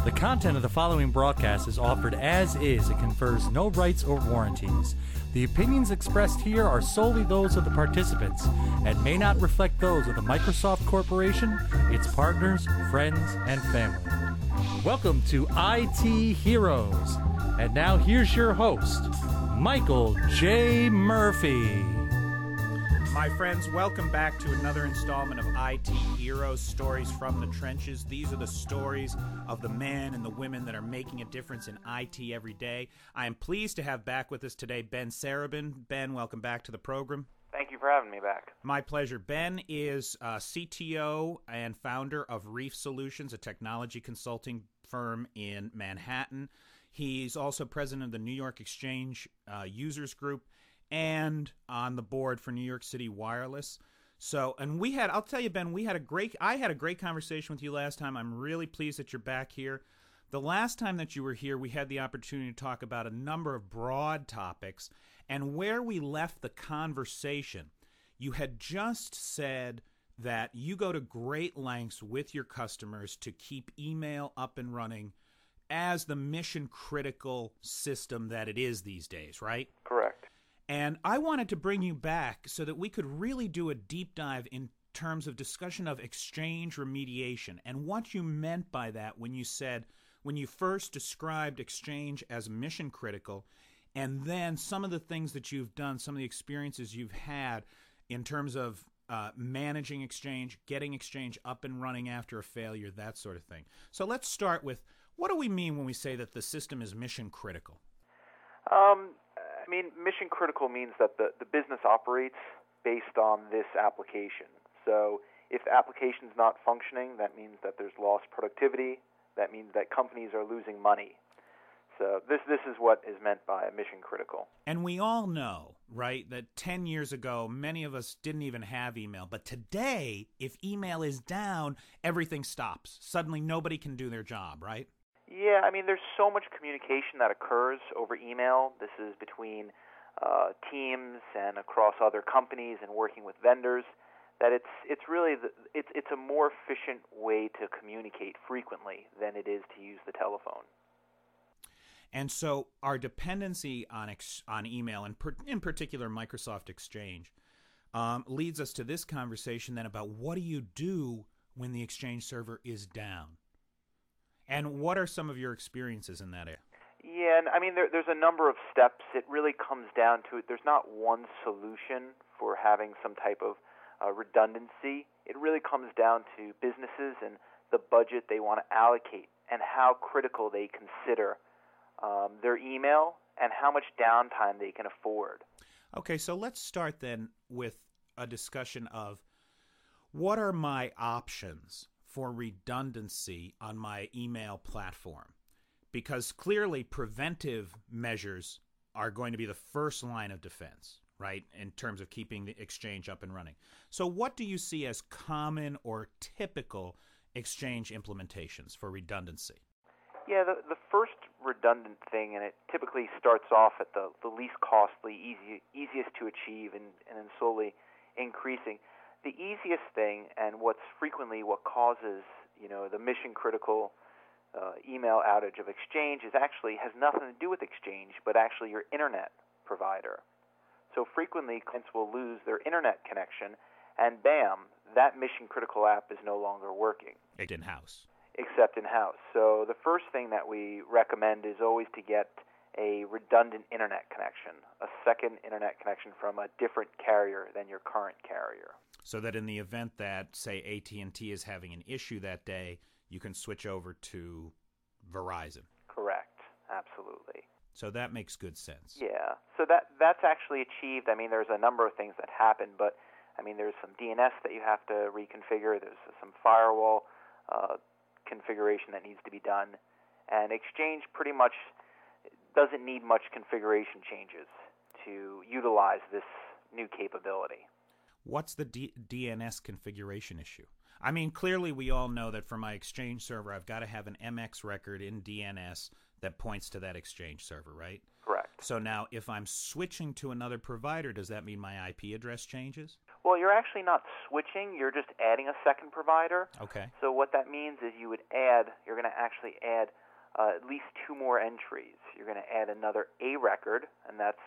The content of the following broadcast is offered as is. It confers no rights or warranties. The opinions expressed here are solely those of the participants and may not reflect those of the Microsoft Corporation, its partners, friends, and family. Welcome to IT Heroes. And now here's your host, Michael J. Murphy. My friends, welcome back to another installment of IT Heroes, Stories from the Trenches. These are the stories of the men and the women that are making a difference in IT every day. I am pleased to have back with us today Ben Sarabin. Ben, welcome back to the program. Thank you for having me back. My pleasure. Ben is CTO and founder of Reef Solutions, a technology consulting firm in Manhattan. He's also president of the New York Exchange Users Group and on the board for New York City Wireless. So, and I'll tell you, Ben, I had a great conversation with you last time. I'm really pleased that you're back here. The last time that you were here, we had the opportunity to talk about a number of broad topics, and where we left the conversation, you had just said that you go to great lengths with your customers to keep email up and running as the mission-critical system that it is these days, right? Correct. And I wanted to bring you back so that we could really do a deep dive in terms of discussion of Exchange remediation and what you meant by that when you first described Exchange as mission critical, and then some of the things that you've done, some of the experiences you've had in terms of managing Exchange, getting Exchange up and running after a failure, that sort of thing. So let's start with, what do we mean when we say that the system is mission critical? Mission critical means that the business operates based on this application. So if the application is not functioning, that means that there's lost productivity. That means that companies are losing money. So this is what is meant by mission critical. And we all know, right, that 10 years ago, many of us didn't even have email. But today, if email is down, everything stops. Suddenly nobody can do their job, right? Yeah, there's so much communication that occurs over email. This is between teams and across other companies and working with vendors, that it's really it's a more efficient way to communicate frequently than it is to use the telephone. And so our dependency on email, and in particular Microsoft Exchange, leads us to this conversation then about what do you do when the Exchange server is down? And what are some of your experiences in that area? Yeah, and there's a number of steps. It really comes down to it. There's not one solution for having some type of redundancy. It really comes down to businesses and the budget they want to allocate and how critical they consider their email and how much downtime they can afford. Okay, so let's start then with a discussion of what are my options for redundancy on my email platform, because clearly preventive measures are going to be the first line of defense, right, in terms of keeping the Exchange up and running. So what do you see as common or typical Exchange implementations for redundancy? Yeah, the first redundant thing, and it typically starts off at the least costly, easiest to achieve, and then slowly increasing. The easiest thing, and what's frequently what causes the mission critical email outage of Exchange, has nothing to do with Exchange, but actually your internet provider. So frequently clients will lose their internet connection, and bam, that mission critical app is no longer working. In-house. Except in-house. So the first thing that we recommend is always to get a redundant internet connection, a second internet connection from a different carrier than your current carrier. So that in the event that, say, AT&T is having an issue that day, you can switch over to Verizon. Correct. Absolutely. So that makes good sense. Yeah. So that's actually achieved. There's a number of things that happen, but there's some DNS that you have to reconfigure. There's some firewall configuration that needs to be done. And Exchange pretty much doesn't need much configuration changes to utilize this new capability. What's the DNS configuration issue? Clearly we all know that for my Exchange server, I've got to have an MX record in DNS that points to that Exchange server, right? Correct. So now if I'm switching to another provider, does that mean my IP address changes? Well, you're actually not switching. You're just adding a second provider. Okay. So what that means is you're going to actually add at least two more entries. You're going to add another A record, and that's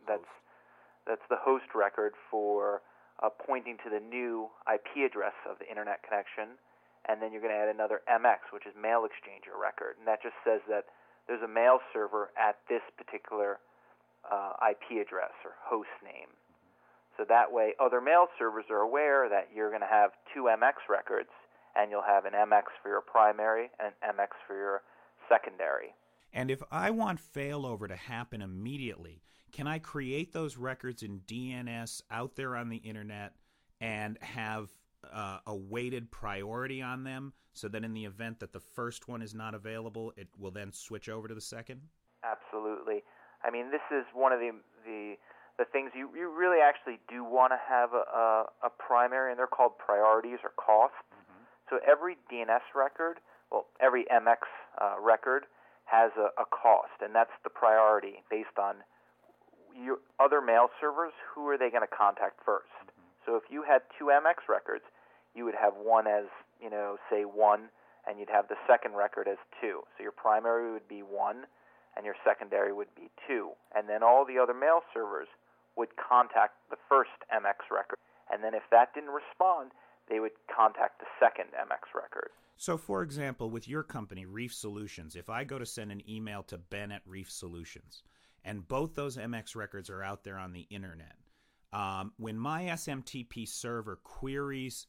the host record for pointing to the new IP address of the internet connection, and then you're going to add another MX, which is mail exchanger record, and that just says that there's a mail server at this particular IP address or host name. So that way, other mail servers are aware that you're going to have two MX records, and you'll have an MX for your primary and an MX for your secondary. And if I want failover to happen immediately, can I create those records in DNS out there on the internet and have a weighted priority on them so that in the event that the first one is not available, it will then switch over to the second? Absolutely. I mean, this is one of the things you really actually do want to have a primary, and they're called priorities or costs. Mm-hmm. So every DNS record, every MX record has a cost, and that's the priority based on your other mail servers. Who are they going to contact first? Mm-hmm. So if you had two MX records, you would have one as, say 1, and you'd have the second record as 2. So your primary would be 1, and your secondary would be 2. And then all the other mail servers would contact the first MX record. And then if that didn't respond, they would contact the second MX record. So, for example, with your company, Reef Solutions, if I go to send an email to Ben at Reef Solutions, and both those MX records are out there on the internet, when my SMTP server queries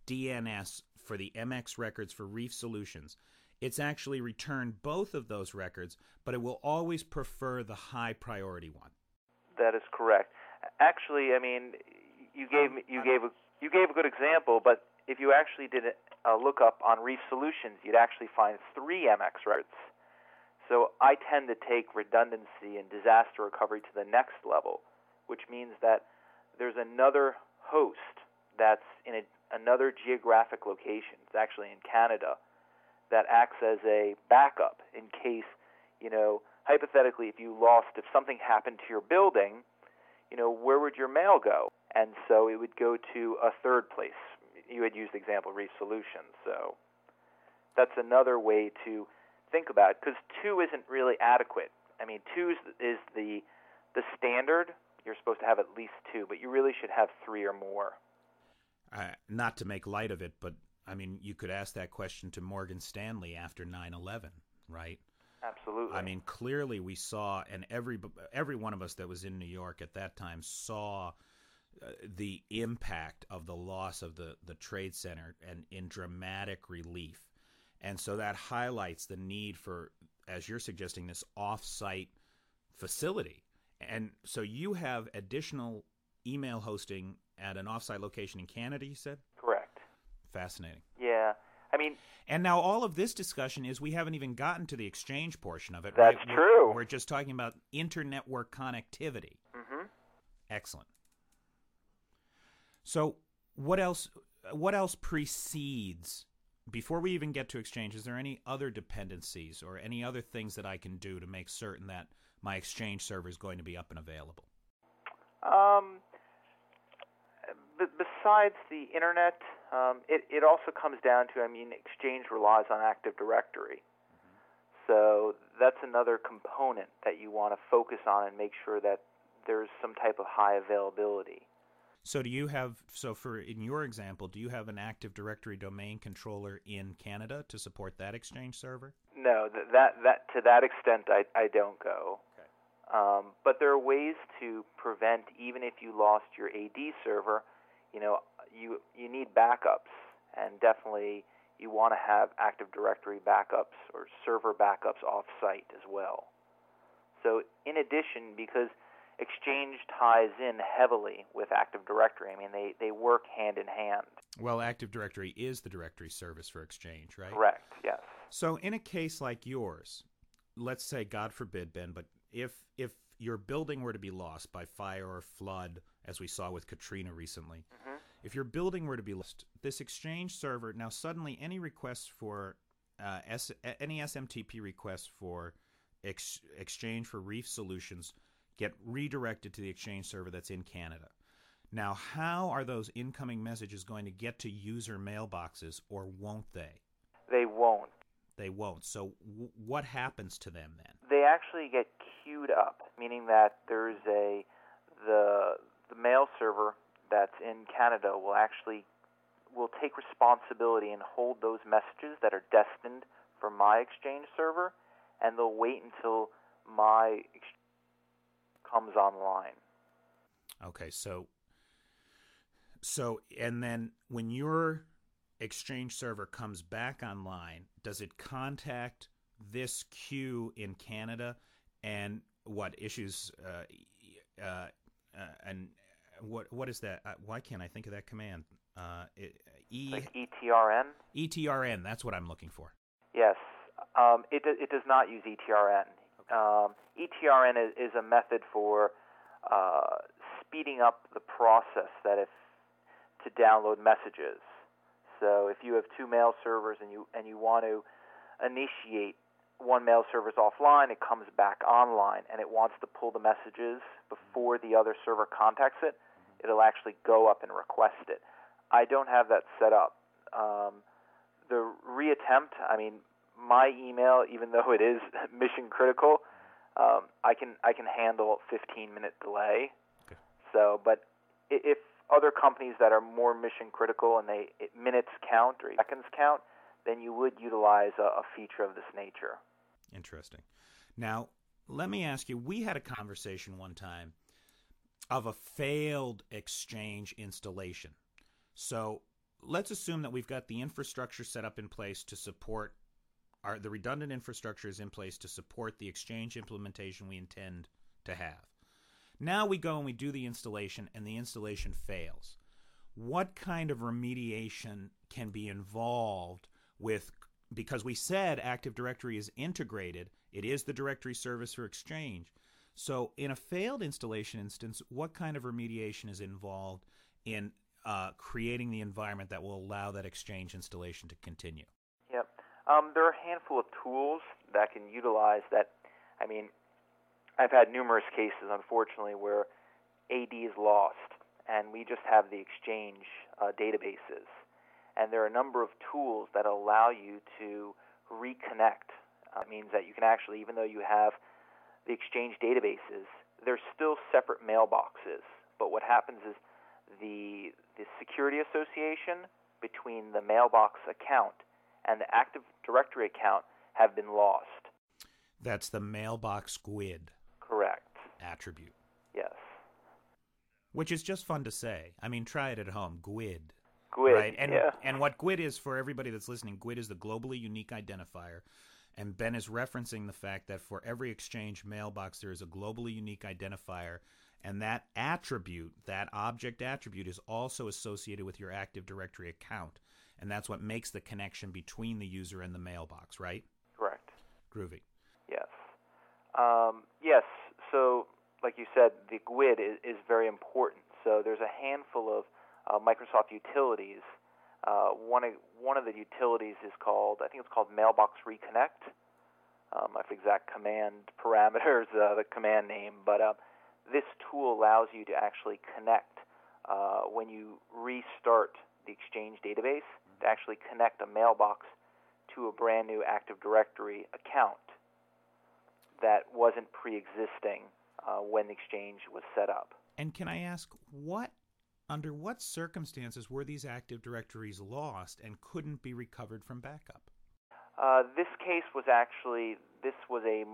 DNS for the MX records for Reef Solutions, it's actually returned both of those records, but it will always prefer the high priority one. That is correct. Actually, I mean, you gave a good example, but if you actually did a lookup on Reef Solutions, you'd actually find 3 MX records. So I tend to take redundancy and disaster recovery to the next level, which means that there's another host that's in another geographic location. It's actually in Canada, that acts as a backup in case, hypothetically, if something happened to your building, where would your mail go? And so it would go to a third place. You had used the example Reef Solutions. So that's another way to think about it, because 2 isn't really adequate. I mean, 2 is the standard. You're supposed to have at least 2, but you really should have 3 or more. Not to make light of it, but I mean, you could ask that question to Morgan Stanley after 9/11, right? Absolutely. I mean, clearly we saw, and every one of us that was in New York at that time saw the impact of the loss of the Trade Center and in dramatic relief. And so that highlights the need for, as you're suggesting, this off-site facility. And so you have additional email hosting at an off-site location in Canada, you said? Correct. Fascinating. Yeah. I mean, and now all of this discussion is we haven't even gotten to the exchange portion of it. That's right? true. We're just talking about internetwork connectivity. Mm-hmm. Excellent. So what else precedes, before we even get to Exchange, is there any other dependencies or any other things that I can do to make certain that my Exchange server is going to be up and available? Besides the internet, it also comes down to, Exchange relies on Active Directory. Mm-hmm. So that's another component that you want to focus on and make sure that there's some type of high availability. So in your example, do you have an Active Directory domain controller in Canada to support that Exchange server? No, that to that extent I don't go. Okay. But there are ways to prevent, even if you lost your AD server, you need backups, and definitely you want to have Active Directory backups or server backups off-site as well. So in addition, because Exchange ties in heavily with Active Directory. I mean, they work hand in hand. Well, Active Directory is the directory service for Exchange, right? Correct, yes. So in a case like yours, let's say, God forbid, Ben, but if your building were to be lost by fire or flood, as we saw with Katrina recently, mm-hmm. If your building were to be lost, this Exchange server, now suddenly any requests for, any SMTP requests for Exchange for Reef Solutions get redirected to the Exchange server that's in Canada. Now, how are those incoming messages going to get to user mailboxes, or won't they? They won't. They won't. So what happens to them then? They actually get queued up, meaning that there's the mail server that's in Canada will take responsibility and hold those messages that are destined for my Exchange server, and they'll wait until my Exchange comes online. Okay, so and then when your Exchange server comes back online, does it contact this queue in Canada, and what issues and what is that? Why can't I think of that command? Like ETRN? ETRN, that's what I'm looking for. Yes. It does not use ETRN. ETRN is a method for speeding up the process to download messages. So if you have two mail servers and you want to initiate one mail server's offline, it comes back online and it wants to pull the messages before the other server contacts it, it'll actually go up and request it. I don't have that set up. The reattempt, my email, even though it is mission critical, I can handle a 15-minute delay. Okay. So, but if other companies that are more mission critical and minutes count or seconds count, then you would utilize a feature of this nature. Interesting. Now, let me ask you, we had a conversation one time of a failed Exchange installation. So let's assume that we've got the infrastructure set up in place to support the redundant infrastructure is in place to support the Exchange implementation we intend to have. Now we go and we do the installation, and the installation fails. What kind of remediation can be involved with, because we said Active Directory is integrated, it is the directory service for Exchange. So in a failed installation instance, what kind of remediation is involved in creating the environment that will allow that Exchange installation to continue? Yep. There are a handful of tools that can utilize that. I've had numerous cases, unfortunately, where AD is lost, and we just have the Exchange databases. And there are a number of tools that allow you to reconnect. It means that you can actually, even though you have the Exchange databases, they're still separate mailboxes. But what happens is the security association between the mailbox account and the Active Directory account have been lost. That's the mailbox GUID. Correct. Attribute. Yes. Which is just fun to say. Try it at home. GUID. GUID, right? yeah. And what GUID is, for everybody that's listening, GUID is the globally unique identifier. And Ben is referencing the fact that for every Exchange mailbox, there is a globally unique identifier. And that attribute, that object attribute, is also associated with your Active Directory account. And that's what makes the connection between the user and the mailbox, right? Correct. Groovy. Yes. Yes. So, like you said, the GUID is very important. So there's a handful of Microsoft utilities. One of the utilities is called Mailbox Reconnect. I forget exact command parameters, the command name, but this tool allows you to actually connect when you restart the Exchange database, to actually connect a mailbox to a brand new Active Directory account that wasn't pre-existing when the Exchange was set up. And can I ask, under what circumstances were these Active Directories lost and couldn't be recovered from backup? This case was a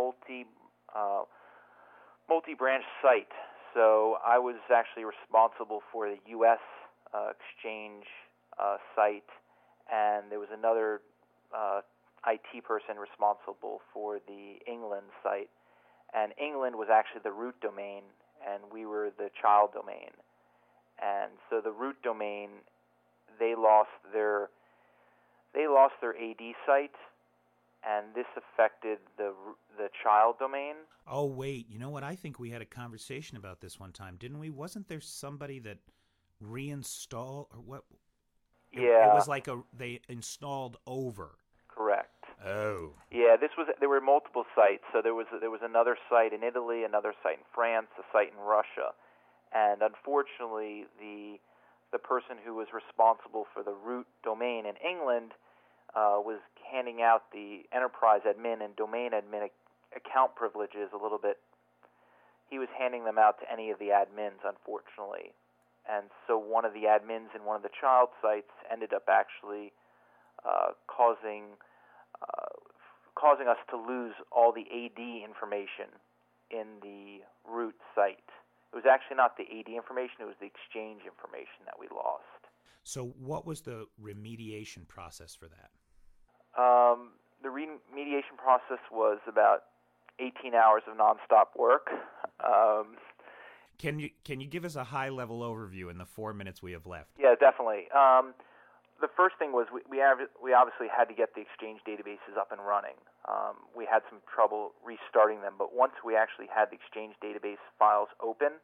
multi-branch site. So I was actually responsible for the U.S. Exchange site, and there was another IT person responsible for the England site. And England was actually the root domain, and we were the child domain. And so the root domain, they lost their AD site, and this affected the child domain. Oh, wait. You know what? I think we had a conversation about this one time, didn't we? Wasn't there somebody that reinstalled, or what? Yeah. It was like they installed over. Correct. Oh. Yeah, there were multiple sites. So there was another site in Italy, another site in France, a site in Russia. and unfortunately, the person who was responsible for the root domain in England was handing out the enterprise admin and domain admin account privileges a little bit. He was handing them out to any of the admins, unfortunately. And so one of the admins in one of the child sites ended up actually causing us to lose all the AD information in the root site. It was actually not the AD information, it was the exchange information that we lost. So what was the remediation process for that? The remediation process was about 18 hours of nonstop work. Can you give us a high-level overview in the 4 minutes we have left? Yeah, definitely. The first thing was we obviously had to get the Exchange databases up and running. We had some trouble restarting them, but once we actually had the Exchange database files open,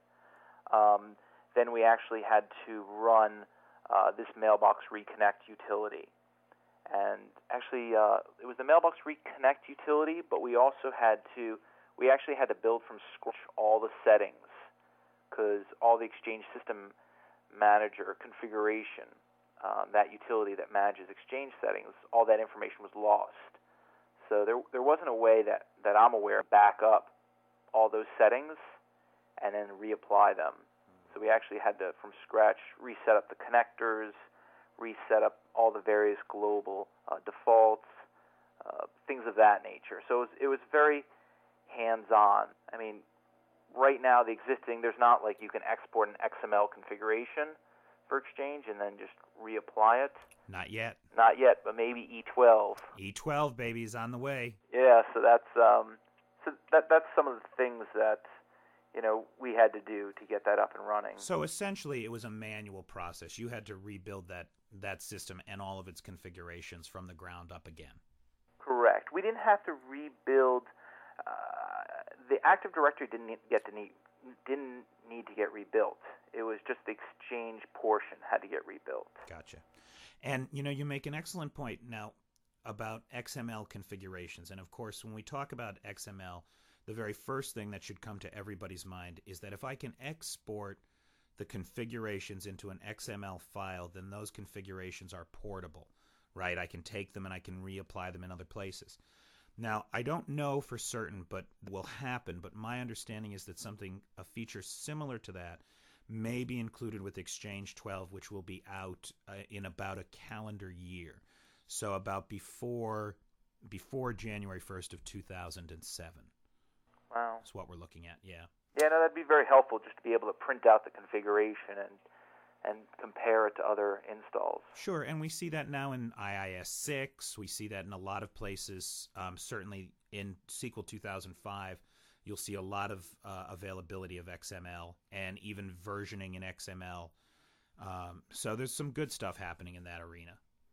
then we actually had to run this Mailbox Reconnect utility. And actually, it was the Mailbox Reconnect utility, but we actually had to build from scratch all the settings, because all the Exchange System Manager configuration, that utility that manages Exchange settings, all that information was lost. So there wasn't a way that I'm aware of back up all those settings and then reapply them. So we actually had to, from scratch, reset up the connectors, reset up all the various global defaults, things of that nature. So it was very hands-on. I mean, right now there's not like you can export an XML configuration for Exchange and then just reapply it. Not yet. Not yet, but maybe E12. E12, baby, is on the way. Yeah, so that's some of the things that we had to do to get that up and running. So essentially, it was a manual process. You had to rebuild that system and all of its configurations from the ground up again. Correct. We didn't have to rebuild. The Active Directory didn't need to get rebuilt. It was just the Exchange portion had to get rebuilt. Gotcha. And you make an excellent point now about XML configurations. And of course, when we talk about XML, the very first thing that should come to everybody's mind is that if I can export the configurations into an XML file, then those configurations are portable, right? I can take them and I can reapply them in other places. Now, I don't know for certain, but will happen, but my understanding is that a feature similar to that may be included with Exchange 12, which will be out in about a calendar year. So about before January 1st of 2007. Wow. That's what we're looking at, yeah. Yeah, no, that'd be very helpful just to be able to print out the configuration and compare it to other installs. Sure, and we see that now in IIS 6. We see that in a lot of places. Certainly in SQL 2005, you'll see a lot of availability of XML and even versioning in XML. So there's some good stuff happening in that arena.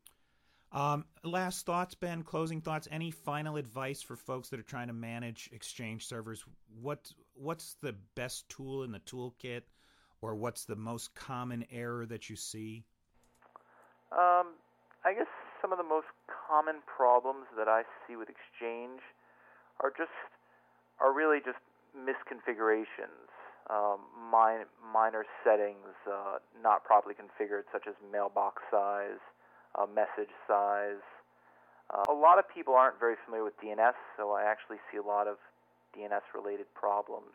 Last thoughts, Ben, closing thoughts, any final advice for folks that are trying to manage Exchange servers? What's the best tool in the toolkit, or what's the most common error that you see? I guess some of the most common problems that I see with Exchange are really just misconfigurations, minor settings not properly configured, such as mailbox size, message size. A lot of people aren't very familiar with DNS, so I actually see a lot of DNS-related problems.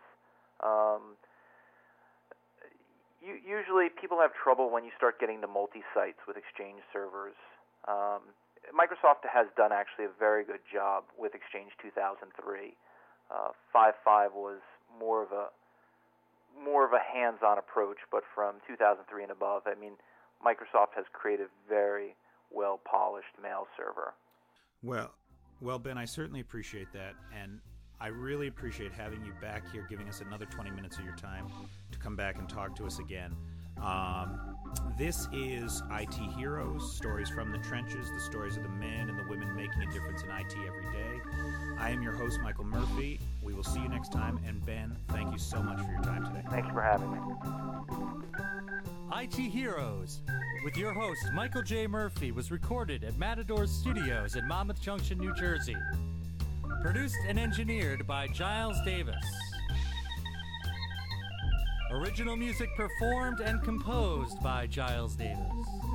Usually people have trouble when you start getting to multi-sites with Exchange servers. Microsoft has done actually a very good job with Exchange 2003. 5.5 was more of a hands-on approach, but from 2003 and above, I mean, Microsoft has created very well-polished mail server. Well, Ben, I certainly appreciate that, and I really appreciate having you back here, giving us another 20 minutes of your time to come back and talk to us again. This is IT Heroes, stories from the trenches, the stories of the men and the women making a difference in IT every day. I am your host, Michael Murphy. We will see you next time, and Ben, thank you so much for your time today. Thanks for having me. IT Heroes, with your host, Michael J. Murphy, was recorded at Matador Studios in Monmouth Junction, New Jersey. Produced and engineered by Giles Davis. Original music performed and composed by Giles Davis.